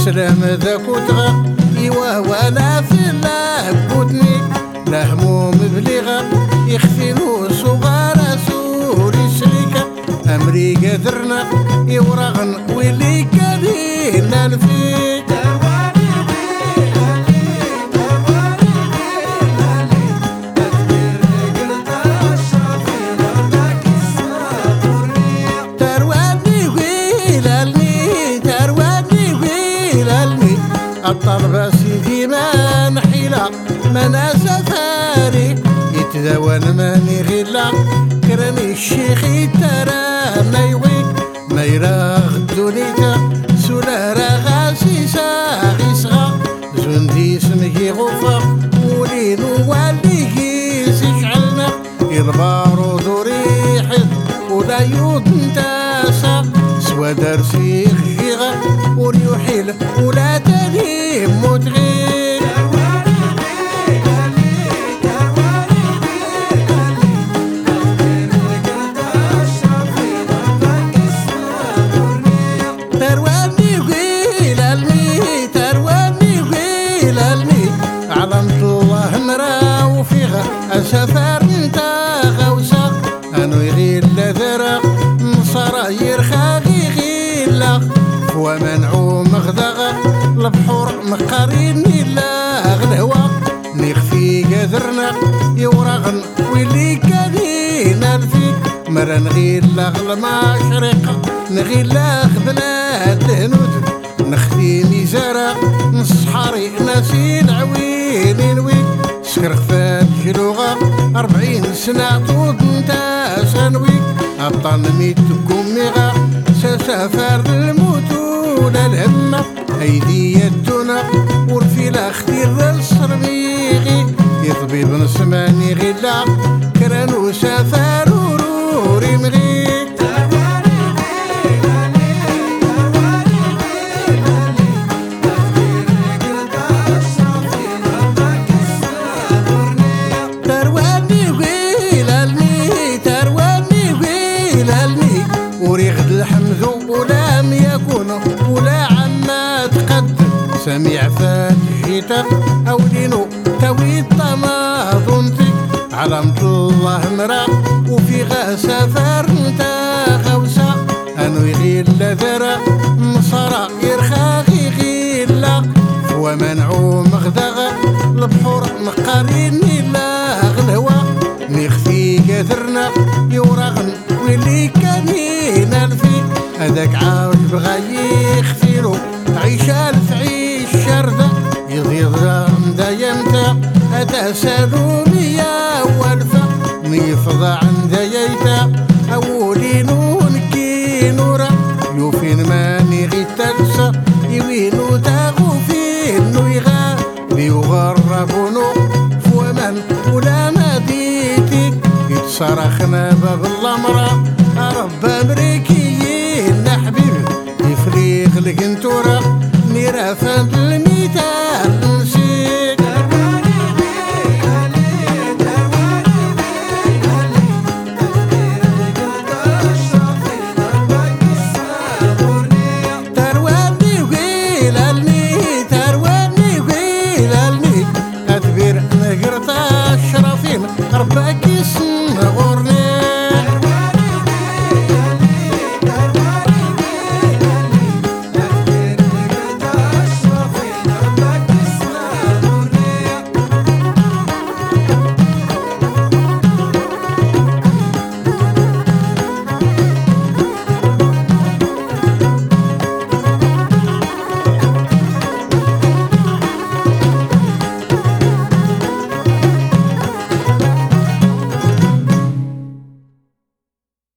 سلام ذاك وتغا إيوه ولا في الله بوتني لا هموم بليغة يخفينو صغار سوري سليكة أمريكا درنا يورغن ويلي كابينا الفيك الطلبة سيدي ما نحيلا ما نسافاري يتداوان ماني غيلا كرمي الشيخ يترى ما يويك ما يراغ الدنيا سولا راغاسي ساغي صغا زندي سمكي غفا ولين واليكي سيشعلنا البارو ريحت ولا يوض نتاسا سوا درسي خيغا وريوحيل ولا تاني متغير ترواني وقيلالني ترواني وقيلالني علمت الله نراو فيها السفر نتا غوسا انو يغيل ذرا نصرا يرخاغي غيلا ومنعو مغدغة البحور مقاريني لا غلهوة نخفي قدرنا يورغن ويلي كانينا الفيك مرة نغيل لغل مشرقة نغيل لغ بلاد الهنود نخفي ميزارة نصحاري ناسي العوين نويك سكر خفات جلوغة 40 سنة طود نتا سنويك أبطان ميت كوميغا سافر الموت ولا الهمة أيدي يدنا والفيلا اختير الصرميغي يطبيب نسماني غلا كرانو سافر وروري مغيك ترواني ويلالني ترواني ويلالني وريغد الحمد ولام يكون ولا عما تقدم سميع فاتحيتا أولينو توي الطماطنتي علمت الله مرا وفي غا سفر نتا غوسا أنو يغيل ذرا نصرا يرخاغي غيلا ومنعو مغدغة البحور مقاريني لا غلهوة نخفي قدرنا يورغن ويلي كانينا الفيك هذاك عاود بغا يخفيلو عيشة الفعيش شردة يضيض دايمتا هذا سالومية والفا نيفضى عند ييتا أولينو نكينورا يوفين ماني غي تلسا يوينو تاغو فينو يغا بيغربونو فومن ولا ما ديتيك يتصرخنا باب الامرة رب امريكيين حبيبي يفريق لك انتورا نيرا فاد